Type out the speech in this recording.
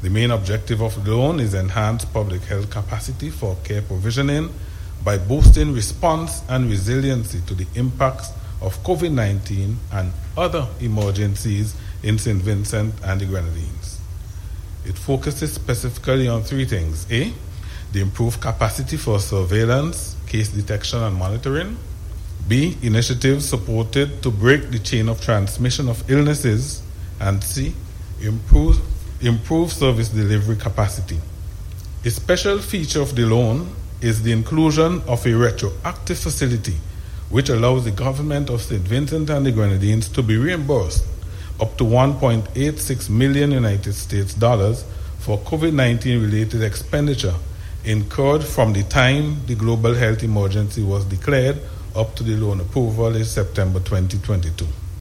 The main objective of the loan is enhance public health capacity for care provisioning by boosting response and resiliency to the impacts of COVID-19 and other emergencies in St. Vincent and the Grenadines. It focuses specifically on three things. A, the improved capacity for surveillance, case detection and monitoring. B, initiatives supported to break the chain of transmission of illnesses. And C, improve service delivery capacity. A special feature of the loan is the inclusion of a retroactive facility which allows the government of St. Vincent and the Grenadines to be reimbursed up to $1.86 million United States dollars for COVID-19 related expenditure incurred from the time the global health emergency was declared up to the loan approval in September 2022.